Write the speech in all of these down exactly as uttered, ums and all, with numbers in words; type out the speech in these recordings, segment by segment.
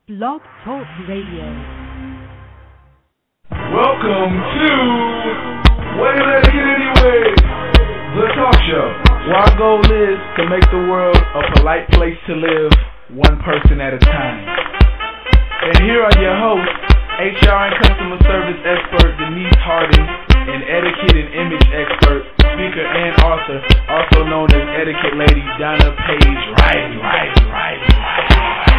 Blog Talk Radio. Welcome to What Is Etiquette Anyway? The talk show, where our goal is to make the world a polite place to live, one person at a time. And here are your hosts, H R and customer service expert Denise Harding, and etiquette and image expert, speaker and author, also known as etiquette lady Donna Page Riley, Riley, Riley, Riley.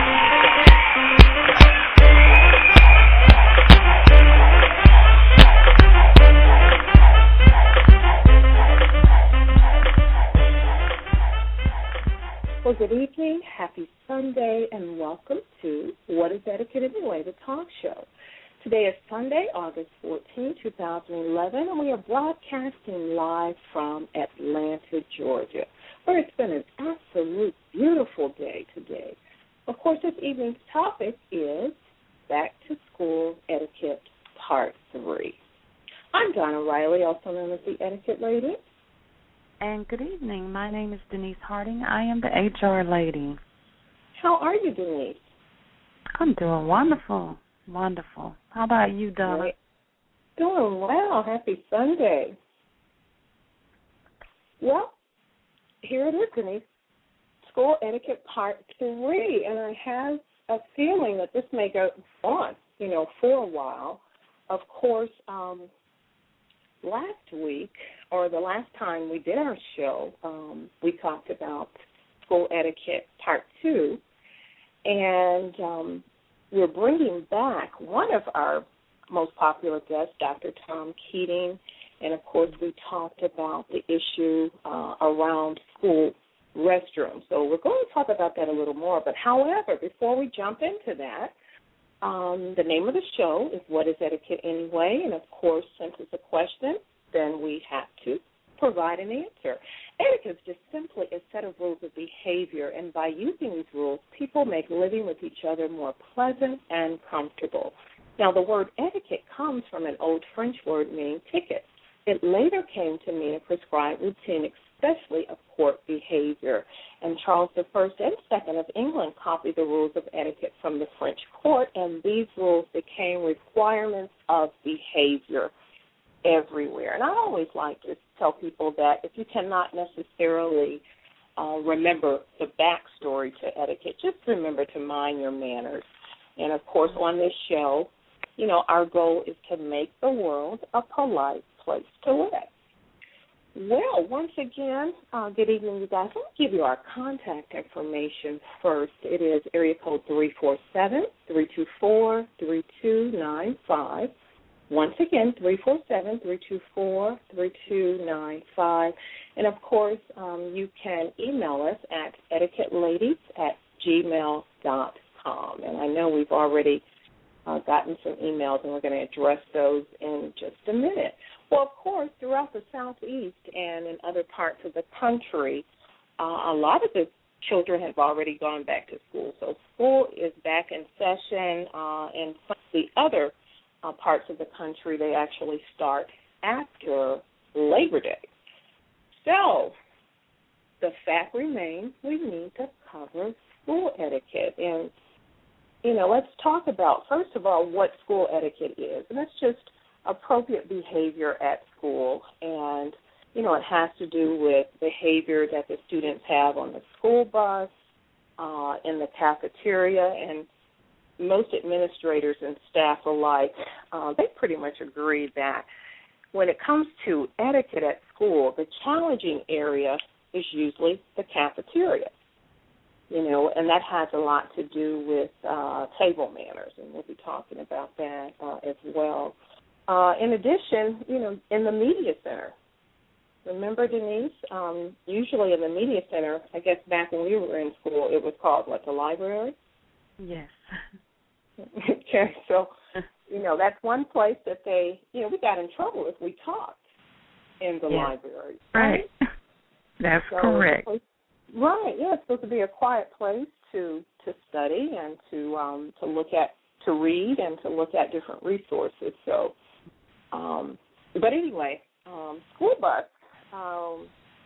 Well, good evening, happy Sunday, and welcome to What is Etiquette Anyway, the talk show. Today is Sunday, August fourteenth, two thousand eleven, and we are broadcasting live from Atlanta, Georgia, where it's been an absolute beautiful day today. Of course, this evening's topic is Back to School Etiquette Part three. I'm Donna Riley, also known as the Etiquette Lady. And good evening. My name is Denise Harding. I am the H R lady. How are you, Denise? I'm doing wonderful. Wonderful. How about you, Donna? Great. Doing well. Happy Sunday. Well, here it is, Denise. School Etiquette Part three. And I have a feeling that this may go on, you know, for a while. Of course, um, last week, or the last time we did our show, um, we talked about School Etiquette Part two, and um, we're bringing back one of our most popular guests, Doctor Tom Keating, and, of course, we talked about the issue uh, around school restrooms. So we're going to talk about that a little more, but however, before we jump into that, um, the name of the show is What is Etiquette Anyway, and, of course, since it's a question, then we have to provide an answer. Etiquette is just simply a set of rules of behavior, and by using these rules, people make living with each other more pleasant and comfortable. Now, the word etiquette comes from an old French word meaning ticket. It later came to mean a prescribed routine, especially of court behavior. And Charles the First and Second of England copied the rules of etiquette from the French court, and these rules became requirements of behavior everywhere. And I always like to tell people that if you cannot necessarily uh, remember the backstory to etiquette, just remember to mind your manners. And, of course, on this show, you know, our goal is to make the world a polite place to live. Well, once again, uh, good evening, you guys. Let me give you our contact information first. It is area code three four seven, three two four, three two nine five. Once again, three four seven, three two four, three two nine five. And, of course, um, you can email us at etiquetteladies at gmail dot com. And I know we've already uh, gotten some emails, and we're going to address those in just a minute. Well, of course, throughout the Southeast and in other parts of the country, uh, a lot of the children have already gone back to school. So school is back in session, uh, and some of the other Uh, parts of the country, they actually start after Labor Day. So the fact remains we need to cover school etiquette. And, you know, let's talk about, first of all, what school etiquette is. And that's just appropriate behavior at school. And, you know, it has to do with behavior that the students have on the school bus, uh, in the cafeteria, and most administrators and staff alike, uh, they pretty much agree that when it comes to etiquette at school, the challenging area is usually the cafeteria, you know, and that has a lot to do with uh, table manners, and we'll be talking about that uh, as well. Uh, in addition, you know, in the media center, remember, Denise, um, usually in the media center, I guess back when we were in school, it was called, what, the library? Yes. Okay, so, you know, that's one place that they, you know, we got in trouble if we talked in the yes. library. Right. right. That's so correct. Supposed, right, yeah, it's supposed to be a quiet place to to study and to um, to look at, to read and to look at different resources. So, um, but anyway, um, school bus, um,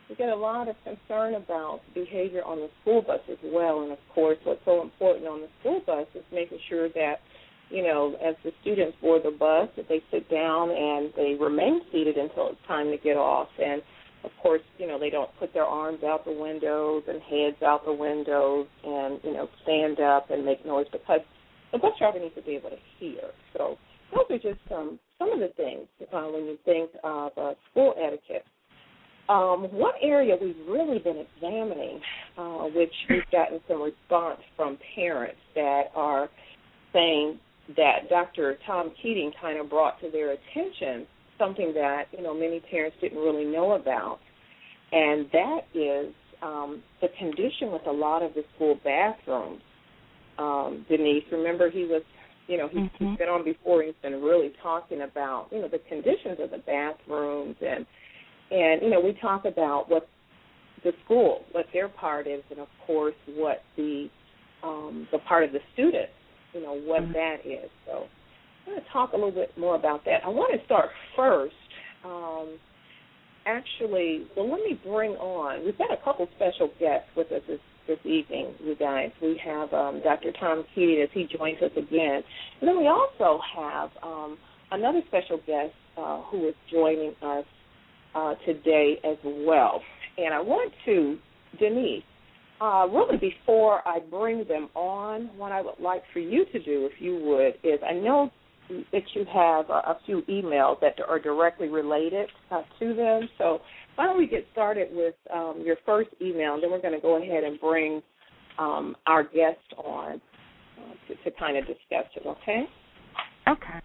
we get a lot of concern about behavior on the school bus as well. And, of course, what's so important on the school bus is making sure that, you know, as the students board the bus, that they sit down and they remain seated until it's time to get off. And, of course, you know, they don't put their arms out the windows and heads out the windows and, you know, stand up and make noise, because the bus driver needs to be able to hear. So those are just some, some of the things uh, when you think of uh, school etiquette. Um, one area we've really been examining, uh, which we've gotten some response from parents that are saying that Doctor Tom Keating kind of brought to their attention something that, you know, many parents didn't really know about, and that is um, the condition with a lot of the school bathrooms. Um, Denise, remember he was, you know, he's, mm-hmm. he's been on before. He's been really talking about, you know, the conditions of the bathrooms, and, and you know, we talk about what the school, what their part is, and, of course, what the um, the part of the student, you know, what mm-hmm. that is. So I'm going to talk a little bit more about that. I want to start first, um, actually, well, let me bring on, we've got a couple special guests with us this, this evening, you guys. We have um, Doctor Tom Keating as he joins us again. And then we also have um, another special guest uh, who is joining us uh, today as well. And I want to, Denise, Uh, really, before I bring them on, what I would like for you to do, if you would, is I know that you have a, a few emails that are directly related uh, to them. So why don't we get started with um, your first email, and then we're going to go ahead and bring um, our guest on uh, to, to kind of discuss it, okay? Okay.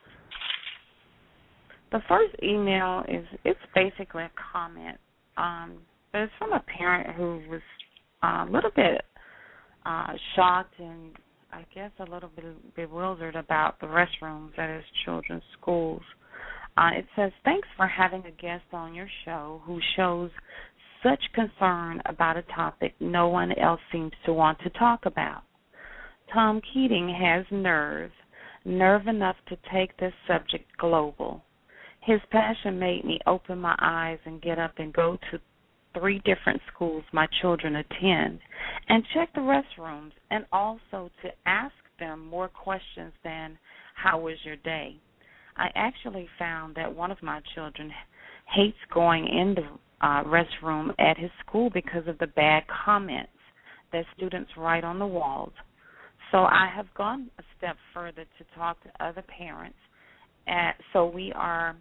The first email is, it's basically a comment, um, but it's from a parent who was a little bit uh, shocked and I guess a little bit bewildered about the restrooms at his children's schools. Uh, it says, thanks for having a guest on your show who shows such concern about a topic no one else seems to want to talk about. Tom Keating has nerve, nerve enough to take this subject global. His passion made me open my eyes and get up and go to three different schools my children attend and check the restrooms, and also to ask them more questions than, how was your day? I actually found that one of my children hates going in the uh, restroom at his school because of the bad comments that students write on the walls. So I have gone a step further to talk to other parents, at, so we are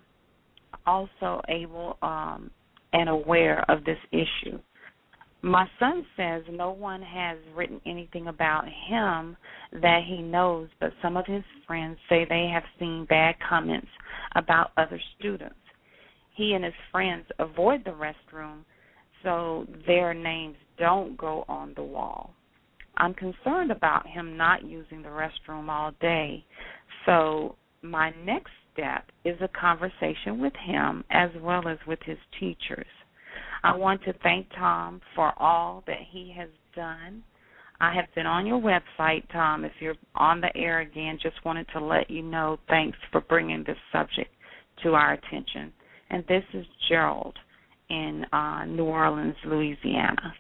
also able um, and aware of this issue. My son says no one has written anything about him that he knows, but some of his friends say they have seen bad comments about other students. He and his friends avoid the restroom so their names don't go on the wall. I'm concerned about him not using the restroom all day, so my next step is a conversation with him as well as with his teachers. I want to thank Tom for all that he has done. I have been on your website, Tom. If you're on the air again, just wanted to let you know thanks for bringing this subject to our attention. And this is Gerald in uh, New Orleans, Louisiana.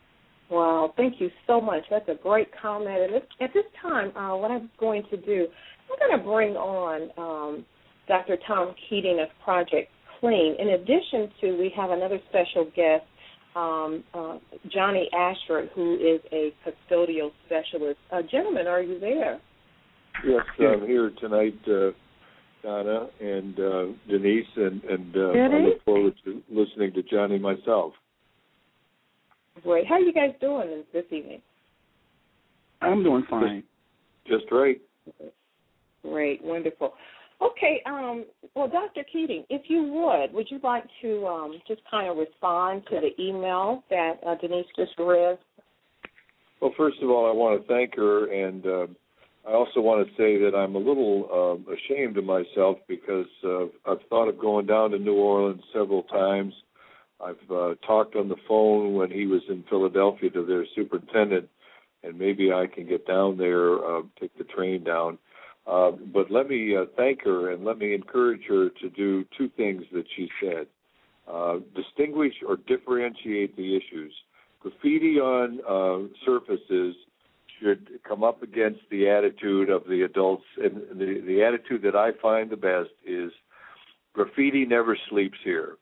Wow, thank you so much. That's a great comment. And this, at this time, uh, what I'm going to do, I'm going to bring on um, Doctor Tom Keating of Project Clean. In addition to, we have another special guest, um, uh, Johnny Ashford, who is a custodial specialist. Uh, gentlemen, are you there? Yes, I'm here tonight, uh, Donna and uh, Denise, and, and uh, I look forward to listening to Johnny myself. Great. How are you guys doing this evening? I'm doing fine. Just, just right. Great, wonderful. Okay, um, well, Doctor Keating, if you would, would you like to um, just kind of respond to the email that uh, Denise just read? Well, first of all, I want to thank her, and uh, I also want to say that I'm a little uh, ashamed of myself because uh, I've thought of going down to New Orleans several times. I've uh, talked on the phone when he was in Philadelphia to their superintendent, and maybe I can get down there, uh, take the train down. Uh, but let me uh, thank her and let me encourage her to do two things that she said. uh, distinguish or differentiate the issues. Graffiti on uh, surfaces should come up against the attitude of the adults, and the, the attitude that I find the best is graffiti never sleeps here.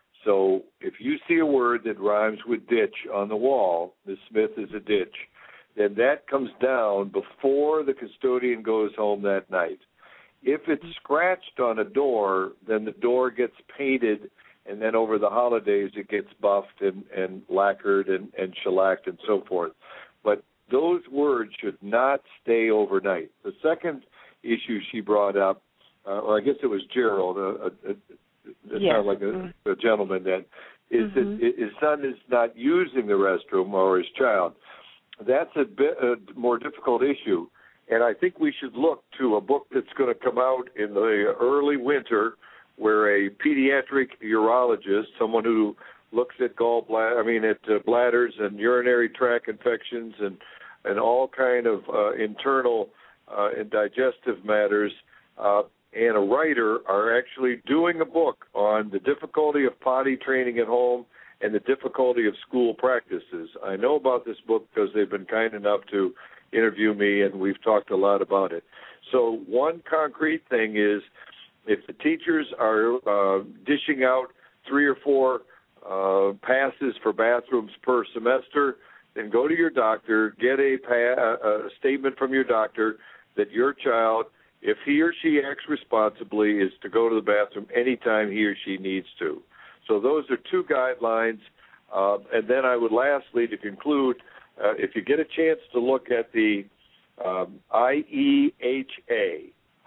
So if you see a word that rhymes with ditch on the wall, Miz Smith is a ditch, then that comes down before the custodian goes home that night. If it's scratched on a door, then the door gets painted, and then over the holidays it gets buffed and, and lacquered and, and shellacked and so forth. But those words should not stay overnight. The second issue she brought up, uh, or I guess it was Gerald, a, a, a, it yes. sounded like a, a gentleman then, is mm-hmm. that his son is not using the restroom, or his child. That's a bit a more difficult issue, and I think we should look to a book that's going to come out in the early winter, where a pediatric urologist, someone who looks at gallbladder, I mean at uh, bladders and urinary tract infections and and all kind of uh, internal uh, and digestive matters, uh, and a writer are actually doing a book on the difficulty of potty training at home and the difficulty of school practices. I know about this book because they've been kind enough to interview me, and we've talked a lot about it. So one concrete thing is, if the teachers are uh, dishing out three or four uh, passes for bathrooms per semester, then go to your doctor, get a, pa- a statement from your doctor that your child, if he or she acts responsibly, is to go to the bathroom anytime he or she needs to. So those are two guidelines. Uh, and then I would lastly, to conclude, uh, if you get a chance to look at the um, I E H A,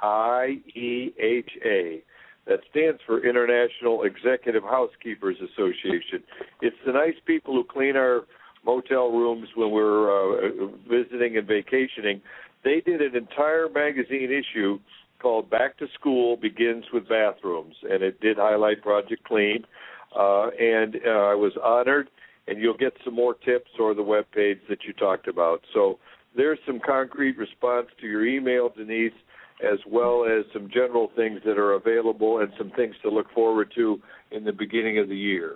I E H A, that stands for International Executive Housekeepers Association. It's the nice people who clean our motel rooms when we're uh, visiting and vacationing. They did an entire magazine issue called Back to School Begins with Bathrooms, and it did highlight Project Clean. Uh, and uh, I was honored, and you'll get some more tips or the web page that you talked about. So there's some concrete response to your email, Denise, as well as some general things that are available and some things to look forward to in the beginning of the year.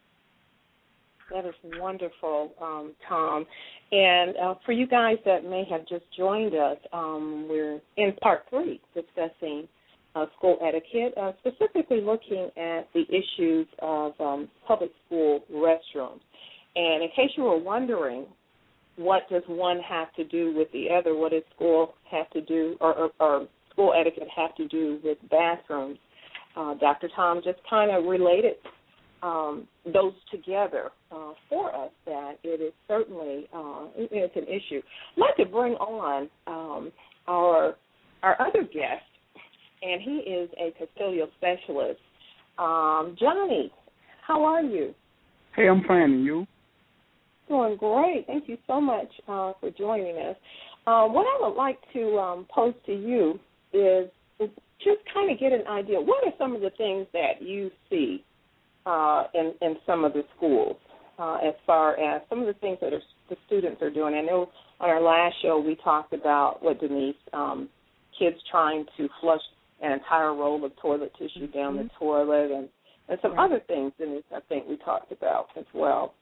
That is wonderful, um, Tom. And uh, for you guys that may have just joined us, um, we're in part three discussing uh, school etiquette, uh, specifically looking at the issues of um, public school restrooms. And in case you were wondering, what does one have to do with the other? What does school have to do, or, or, or school etiquette have to do with bathrooms? Uh, Doctor Tom just kind of related um, those together uh, for us, that it is certainly uh, it's an issue. I'd like to bring on um, our our other guest, and he is a custodial specialist. Um, Johnny, how are you? Hey, I'm fine, and you? Doing great. Thank you so much uh, for joining us. Uh, what I would like to um, pose to you is, is just kind of get an idea. What are some of the things that you see uh, in, in some of the schools uh, as far as some of the things that are, the students are doing? I know on our last show we talked about, what, Denise, um, kids trying to flush an entire roll of toilet tissue mm-hmm. down the toilet, and, and some right. other things, Denise, I think we talked about as well.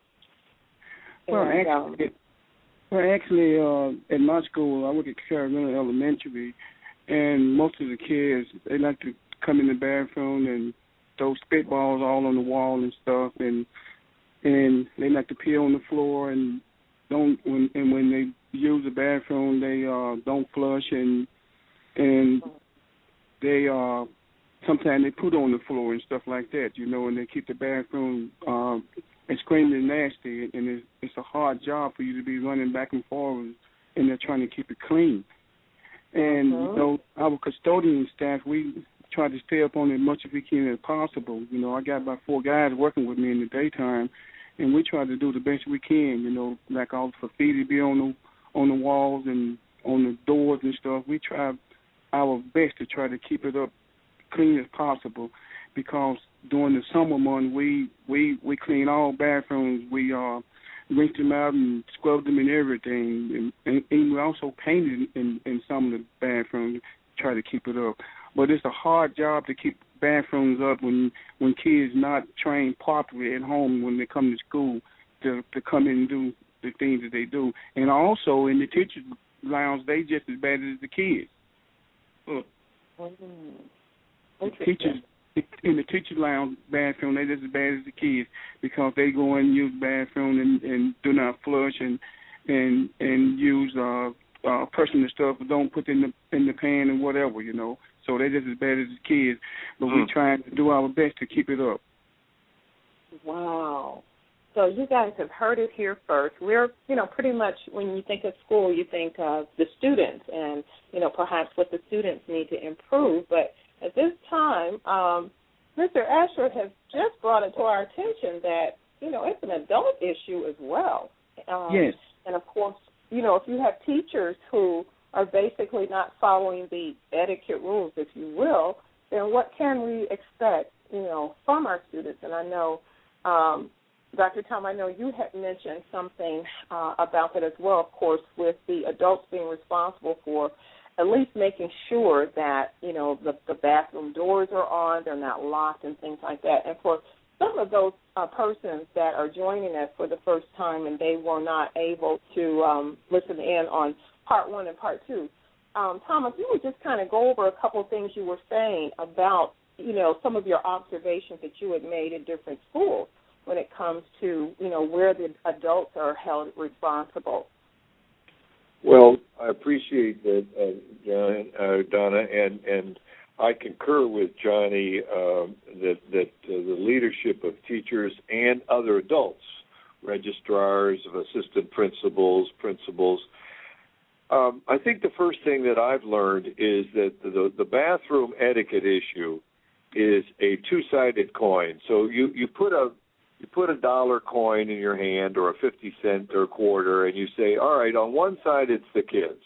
Well, actually, well, actually uh, at my school, I work at Carolina Elementary, and most of the kids, they like to come in the bathroom and throw spitballs all on the wall and stuff, and and they like to pee on the floor, and don't when and when they use the bathroom, they uh, don't flush, and and they uh, sometimes they put on the floor and stuff like that, you know, and they keep the bathroom uh, extremely nasty, and it's, it's a hard job for you to be running back and forth, and they're trying to keep it clean. And, uh-huh. you know, our custodian staff, we try to stay up on it as much as we can as possible. You know, I got about four guys working with me in the daytime, and we try to do the best we can, you know, like all the graffiti be on the, on the walls and on the doors and stuff. We try our best to try to keep it up clean as possible, because during the summer months, we, we, we clean all bathrooms. We uh, rinse them out and scrub them and everything. And, and, and we also paint in, in, in some of the bathrooms, try to keep it up. but it's a hard job to keep bathrooms up when when kids not trained properly at home when they come to school to to come in and do the things that they do. And also in the teachers' lounge, they just as bad as the kids. Mm. The teachers in the teacher lounge bathroom, they just as bad as the kids because they go in and use the bathroom and, and do not flush and and and use uh, uh, personal stuff, but don't put in the in the pan and whatever, you know. So they're just as bad as the kids, but mm. we're trying to do our best to keep it up. Wow. So you guys have heard it here first. We're, you know, pretty much when you think of school, you think of the students and, you know, perhaps what the students need to improve. But at this time, um, Mister Ashford has just brought it to our attention that, you know, it's an adult issue as well. Um, yes. And, of course, you know, if you have teachers who are basically not following the etiquette rules, if you will, then what can we expect, you know, from our students? And I know, um, Doctor Tom, I know you had mentioned something uh, about that as well, of course, with the adults being responsible for at least making sure that, you know, the, the bathroom doors are on, they're not locked and things like that. And for some of those uh, persons that are joining us for the first time and they were not able to um, listen in on part one and part two, um, Thomas, you would just kind of go over a couple of things you were saying about, you know, some of your observations that you had made in different schools when it comes to, you know, where the adults are held responsible. Well, I appreciate that, uh, John, uh, Donna, and, and I concur with Johnny uh, that, that uh, the leadership of teachers and other adults, registrars, assistant principals, principals, um, I think the first thing that I've learned is that the, the bathroom etiquette issue is a two-sided coin. So you, you put a You put a dollar coin in your hand or a fifty cent or a quarter, and you say, all right, on one side it's the kids.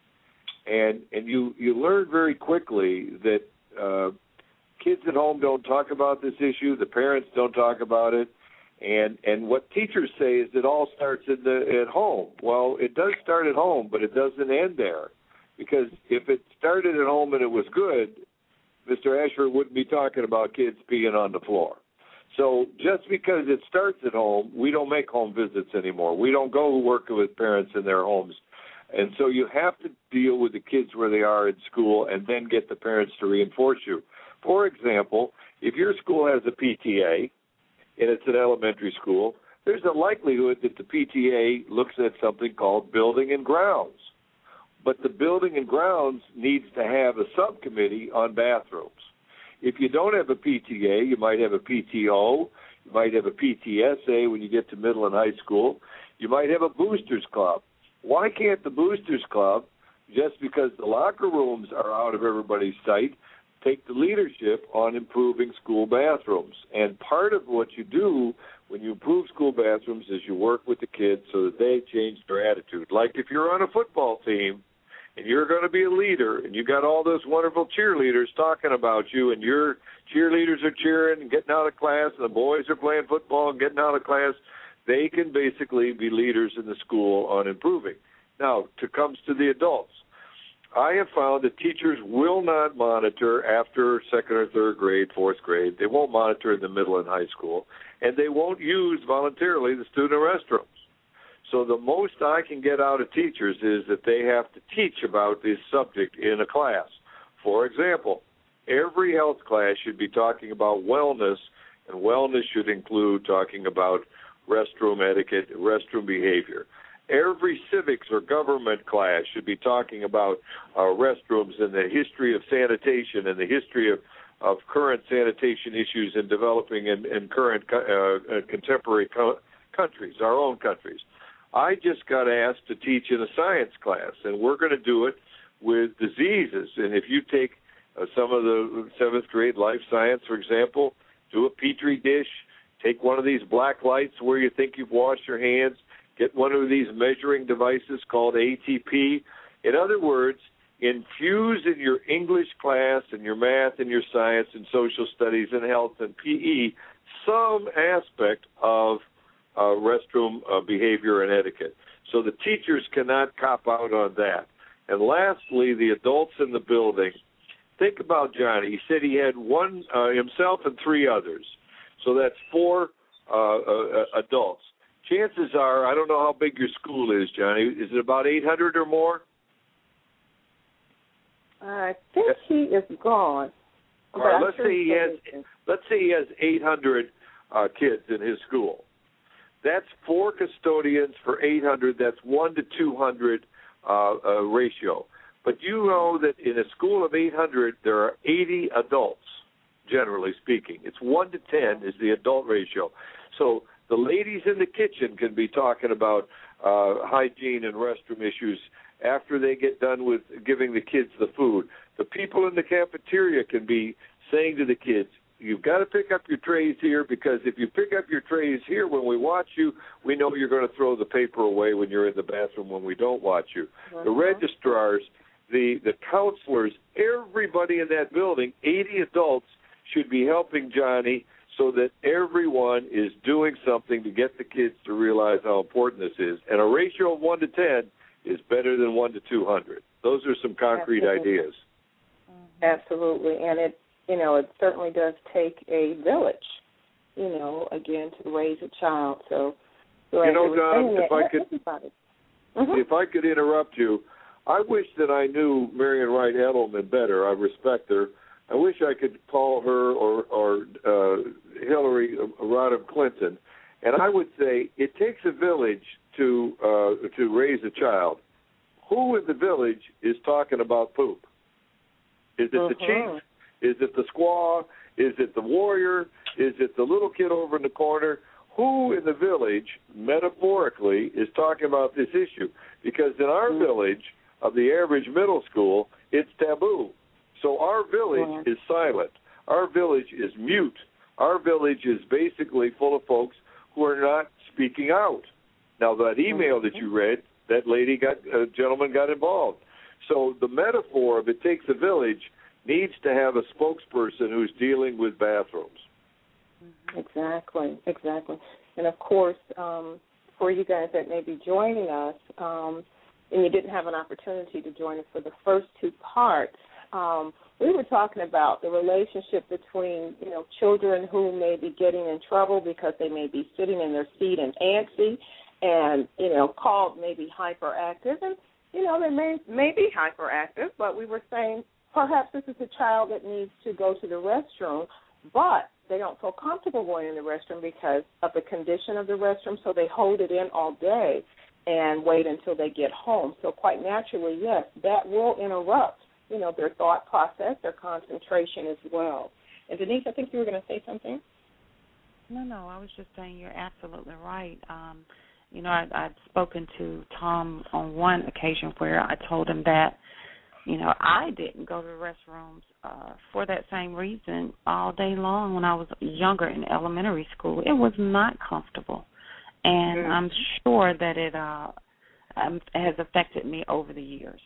And and you, you learn very quickly that uh, kids at home don't talk about this issue, the parents don't talk about it, and and what teachers say is it all starts in the, at home. Well, it does start at home, but it doesn't end there. Because if it started at home and it was good, Mister Ashford wouldn't be talking about kids peeing on the floor. So just because it starts at home, we don't make home visits anymore. We don't go work with parents in their homes. And so you have to deal with the kids where they are in school and then get the parents to reinforce you. For example, if your school has a P T A and it's an elementary school, there's a likelihood that the P T A looks at something called building and grounds. But the building and grounds needs to have a subcommittee on bathrooms. If you don't have a P T A, you might have a P T O, you might have a P T S A when you get to middle and high school, you might have a boosters club. Why can't the boosters club, just because the locker rooms are out of everybody's sight, take the leadership on improving school bathrooms? And part of what you do when you improve school bathrooms is you work with the kids so that they change their attitude. Like if you're on a football team, and you're going to be a leader, and you got all those wonderful cheerleaders talking about you, and your cheerleaders are cheering and getting out of class, and the boys are playing football and getting out of class, they can basically be leaders in the school on improving. Now, to comes to the adults. I have found that teachers will not monitor after second or third grade, fourth grade. They won't monitor in the middle and high school, and they won't use voluntarily the student restrooms. So the most I can get out of teachers is that they have to teach about this subject in a class. For example, every health class should be talking about wellness, and wellness should include talking about restroom etiquette, restroom behavior. Every civics or government class should be talking about uh, restrooms and the history of sanitation and the history of, of current sanitation issues in developing and, and current uh, contemporary co- countries, our own countries. I just got asked to teach in a science class, and we're going to do it with diseases. And if you take uh, some of the seventh grade life science, for example, do a Petri dish, take one of these black lights where you think you've washed your hands, get one of these measuring devices called A T P. In other words, infuse in your English class and your math and your science and social studies and health and P E some aspect of Uh, restroom uh, behavior and etiquette. So the teachers cannot cop out on that. And lastly, the adults in the building think about Johnny. He said he had one uh, himself and three others, so that's four uh, uh, adults. Chances are, I don't know how big your school is, Johnny. Is it about eight hundred or more? I think he is gone. All right, let's say he has. Let's say he has eight hundred uh, kids in his school. That's four custodians for eight hundred. That's one to two hundred uh, uh, ratio. But you know that in a school of eight hundred, there are eighty adults, generally speaking. It's one to ten is the adult ratio. So the ladies in the kitchen can be talking about uh, hygiene and restroom issues after they get done with giving the kids the food. The people in the cafeteria can be saying to the kids, you've got to pick up your trays here, because if you pick up your trays here when we watch you, we know you're going to throw the paper away when you're in the bathroom when we don't watch you. Uh-huh. The registrars, the, the counselors, everybody in that building, eighty adults, should be helping Johnny so that everyone is doing something to get the kids to realize how important this is. And a ratio of one to ten is better than one to two hundred. Those are some concrete Absolutely. ideas. Absolutely, and it, you know, it certainly does take a village, you know, again, to raise a child. So, so you know, Don, if I could, mm-hmm. if I could interrupt you, I wish that I knew Marian Wright Edelman better. I respect her. I wish I could call her or, or uh, Hillary Rodham Clinton, and I would say it takes a village to uh, to raise a child. Who in the village is talking about poop? Is it uh-huh. the chief? Is it the squaw? Is it the warrior? Is it the little kid over in the corner? Who in the village, metaphorically, is talking about this issue? Because in our mm-hmm. village of the average middle school, it's taboo. So our village yeah. is silent. Our village is mute. Our village is basically full of folks who are not speaking out. Now, that email that you read, that lady got, a gentleman got involved. So the metaphor of it takes a village needs to have a spokesperson who's dealing with bathrooms. Exactly, exactly. And, of course, um, for you guys that may be joining us, um, and you didn't have an opportunity to join us for the first two parts, um, we were talking about the relationship between, you know, children who may be getting in trouble because they may be sitting in their seat and antsy and, you know, called maybe hyperactive. And, you know, they may, may be hyperactive, but we were saying perhaps this is a child that needs to go to the restroom, but they don't feel comfortable going in the restroom because of the condition of the restroom, so they hold it in all day and wait until they get home. So quite naturally, yes, that will interrupt, you know, their thought process, their concentration as well. And Denise, I think you were going to say something? No, no, I was just saying you're absolutely right. Um, you know, I, I'd spoken to Tom on one occasion where I told him that, you know, I didn't go to the restrooms uh, for that same reason all day long when I was younger in elementary school. It was not comfortable. And mm-hmm. I'm sure that it uh, um, has affected me over the years.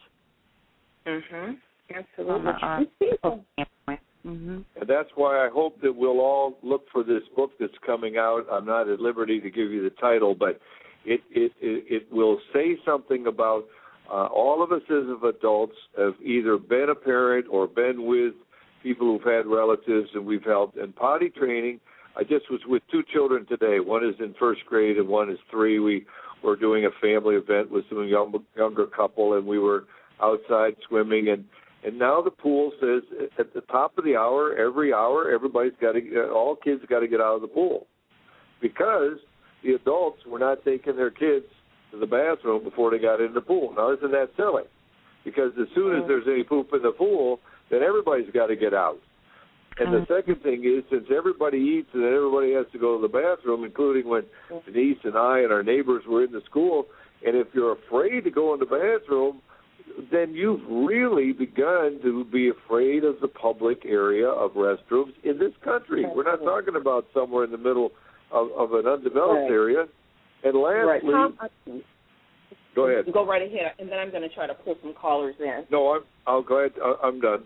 Mm-hmm. Absolutely. Um, uh, mm-hmm. And that's why I hope that we'll all look for this book that's coming out. I'm not at liberty to give you the title, but it it, it, it will say something about uh, all of us as of adults have either been a parent or been with people who've had relatives and we've helped. And potty training, I just was with two children today. One is in first grade and one is three. We were doing a family event with some young, younger couple, and we were outside swimming, and, and now the pool says at the top of the hour, every hour, everybody's got to, all kids got to get out of the pool because the adults were not taking their kids to the bathroom before they got in the pool. Now, isn't that silly? Because as soon as there's any poop in the pool, then everybody's got to get out. And the second thing is, since everybody eats and everybody has to go to the bathroom, including when Denise and I and our neighbors were in the school, and if you're afraid to go in the bathroom, then you've really begun to be afraid of the public area of restrooms in this country. We're not talking about somewhere in the middle of, of an undeveloped right. area. And lastly, right. Tom, go ahead. Go right ahead, and then I'm going to try to pull some callers in. No, I'm. I'll go ahead. I'm done.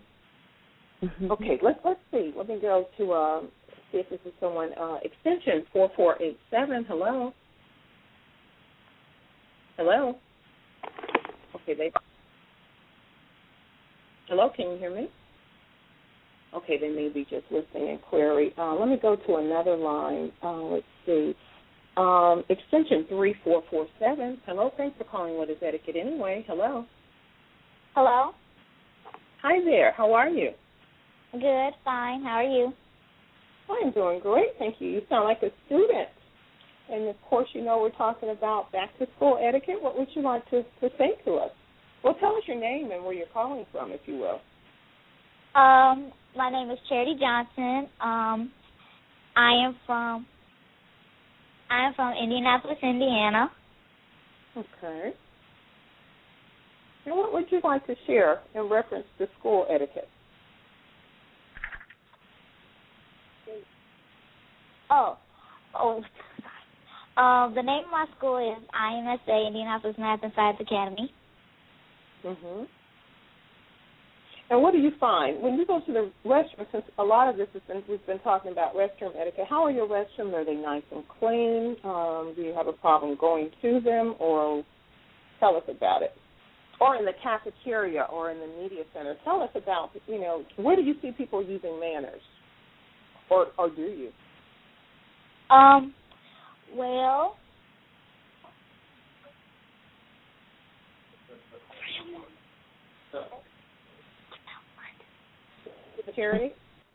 Okay, let's let's see. Let me go to uh, see if this is someone. Uh, extension four four eight seven. Hello. Hello. Okay, they. Hello, can you hear me? Okay, they may be just listening in query. Uh, let me go to another line. Uh, let's see. Um, extension three four four seven. Hello, thanks for calling What is Etiquette Anyway. Hello. Hello. Hi there. How are you? Good, fine. How are you? I'm doing great, thank you. You sound like a student. And, of course, you know we're talking about back-to-school etiquette. What would you like to, to say to us? Well, tell us your name and where you're calling from, if you will. Um, my name is Charity Johnson. Um, I am from I am from Indianapolis, Indiana. Okay. And what would you like to share in reference to school etiquette? Oh, oh. Uh, the name of my school is I M S A, Indianapolis Math and Science Academy. Mhm. And what do you find when you go to the restroom? Since a lot of this is since we've been talking about restroom etiquette, how are your restrooms? Are they nice and clean? Um, do you have a problem going to them, or tell us about it? Or in the cafeteria or in the media center, tell us about, you know, where do you see people using manners, or or do you? Um. Well. Charity?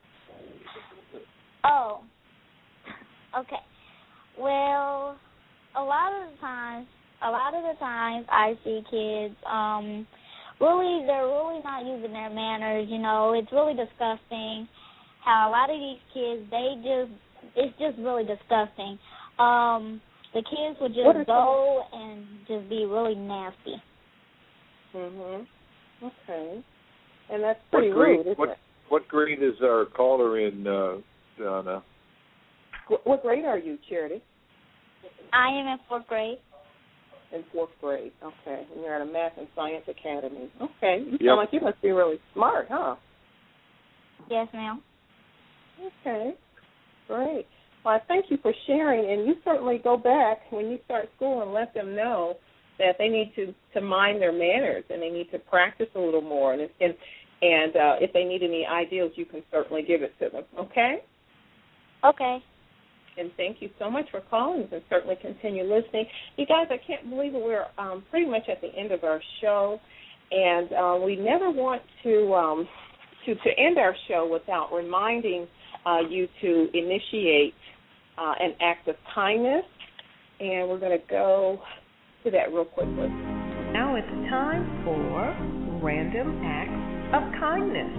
Oh, okay. Well, a lot of the times, a lot of the times I see kids, um, really, they're really not using their manners, you know. It's really disgusting how a lot of these kids, they just, it's just really disgusting. Um, the kids would just go and just be really nasty. Mhm. Okay. And that's pretty what grade, rude, isn't what, it? What grade is our caller in, uh, Donna? What grade are you, Charity? I am in fourth grade. In fourth grade. Okay. And you're at a Math and Science Academy. Okay. You Yep. sound like you must be really smart, huh? Yes, ma'am. Okay. Great. Well, I thank you for sharing, and you certainly go back when you start school and let them know that they need to, to mind their manners and they need to practice a little more. And, and, and uh, if they need any ideas, you can certainly give it to them, okay? Okay. And thank you so much for calling and certainly continue listening. You guys, I can't believe it. We're um, pretty much at the end of our show, and uh, we never want to, um, to to end our show without reminding uh, you to initiate uh, an act of kindness, and we're going to go to that real quickly. Now it's time for Random Acts of Kindness.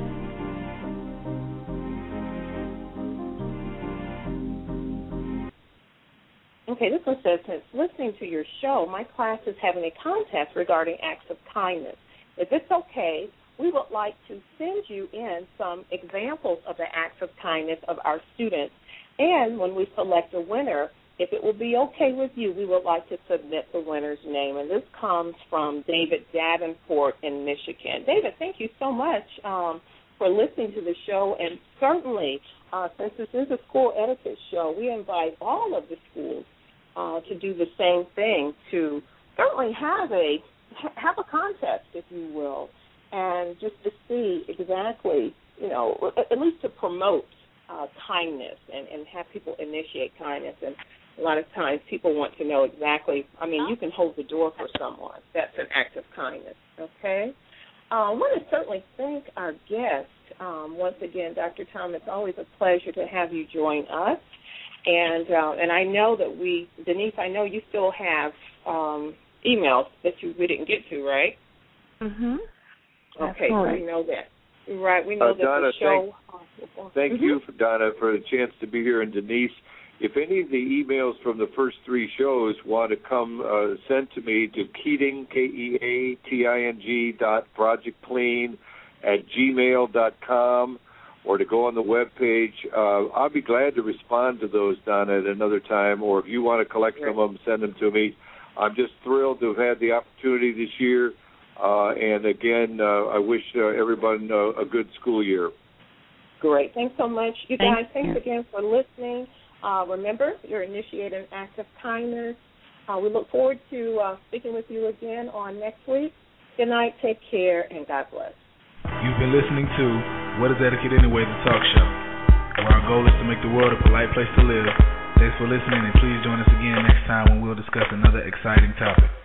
Okay, this one says, since listening to your show, my class is having a contest regarding acts of kindness. If it's okay, we would like to send you in some examples of the acts of kindness of our students. And when we select a winner, if it will be okay with you, we would like to submit the winner's name. And this comes from David Davenport in Michigan. David, thank you so much um, for listening to the show. And certainly, uh, since this is a school etiquette show, we invite all of the schools uh, to do the same thing, to certainly have a have a contest, if you will, and just to see exactly, you know, at least to promote uh, kindness and, and have people initiate kindness. And a lot of times people want to know exactly, I mean, you can hold the door for someone. That's an act of kindness, okay? Uh, I want to certainly thank our guest. Um, once again, Doctor Tom, it's always a pleasure to have you join us. And uh, and I know that we, Denise, I know you still have um, emails that you we didn't get to, right? Mhm. Okay, so we know that. Right, we know uh, that Donna, the show. Thank, thank mm-hmm. you, for Donna, for the chance to be here. And Denise, if any of the emails from the first three shows want to come uh, sent to me to Keating, K E A T I N G dot projectclean at gmail dot com, or to go on the webpage, uh, I'll be glad to respond to those, Donna, at another time. Or if you want to collect some of them, send them to me. I'm just thrilled to have had the opportunity this year. Uh, and, again, uh, I wish uh, everyone uh, a good school year. Great. Thanks so much. You Thank guys, thanks you. again for listening. Uh, remember, you're initiating an act of kindness. Uh, we look forward to uh, speaking with you again on next week. Good night, take care, and God bless. You've been listening to What is Etiquette Anyway, the talk show, where our goal is to make the world a polite place to live. Thanks for listening, and please join us again next time when we'll discuss another exciting topic.